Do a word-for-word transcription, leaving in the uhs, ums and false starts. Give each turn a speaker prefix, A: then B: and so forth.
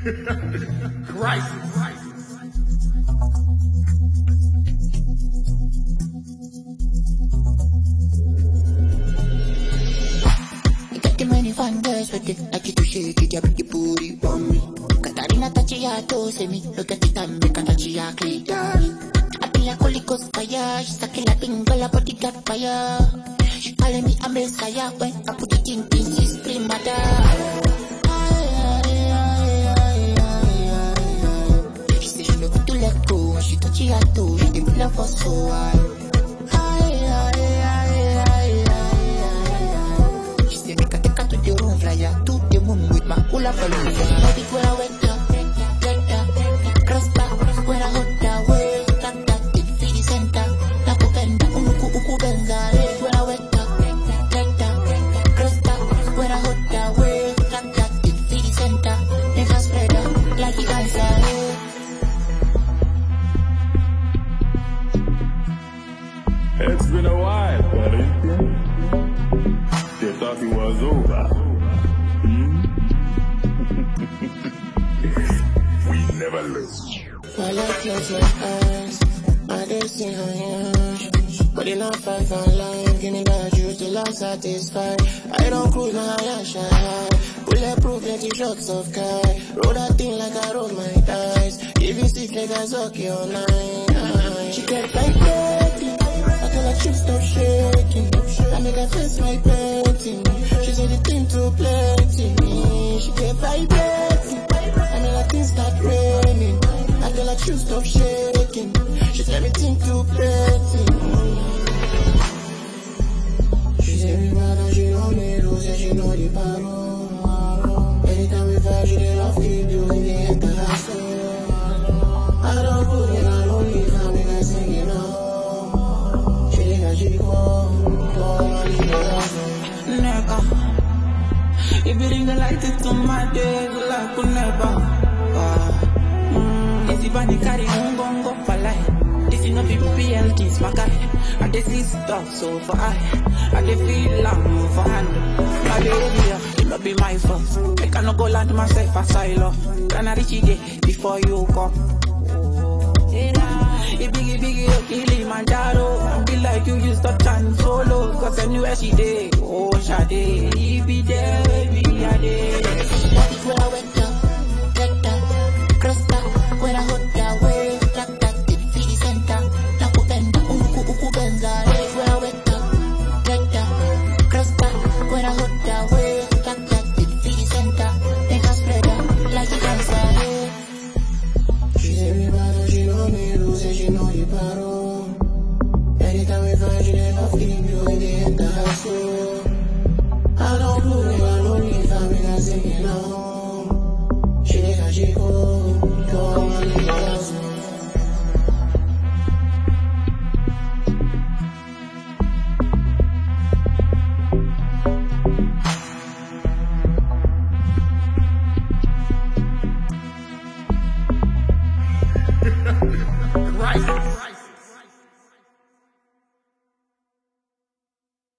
A: Crisis.
B: Many fun girls with it, like you to shake it, you bring your booty on me. Katarina Tachiato, say me, look at it and make a Tachia darling. I be like Holy Ghost fire, she's a killer thing, girl, her body got fire. She calling me a messiah, when I put it in, in she's premada. She say she love to let go, when she touch her toe, she dey love us so high. To the moon with my hula balloon. Baby, when I wake up, wake up, cross back, when I hold that way, tap tap, it feel the center. Tapu benda, unuku uku benza. When I wake up, wake up, cross back, when I hold that way, tap tap, it feel the center. Never spread out like it answer.
C: It's been a while, buddy. They thought it was over. We never lose.
D: While I close my eyes, I don't see how you but in a fight for life, give me that juice till I'm satisfied. I don't cruise my eye, shine high. Bulletproof, plenty shots of kai. Roll that thing like I roll my dice. If you see niggas okay all night. She get vibrating, I tell her she stop shaking. I make her face my painting. She said the thing too plenty. She get vibrating, I make her things start raining. I tell her she stop shaking. She said the thing too plenty. She said me bad and she know me, though say she know the power. Anytime we fight, she dey love keep doing the enter her soul. I don't put it on only for me, I sing it now. She think that she go, all I leave her
E: never. If you ring the light into my day, good luck will never. If you want to carry on, go go for life. This is not people P L Ts, my guy. And this is stuff so for I. And they feel long for hand. My baby, it not be my fault. I cannot go land myself asylum. Can I reach it before you come? It biggie biggie, oh, Kilimanjaro. I be like you used to turn solo. Cause anywhere she day, oh, Shade. He be there, baby, I day.
B: When I wake up, wake up, cross back, when I hold that way, tap tap, it feel the center. Tapu benda, unuku uku benza. When I wake up, wake up, cross back, when I hold that way, tap tap, it feel the center. Make her spread out like it answer.
D: She said me bad and she know me, though say she know the power.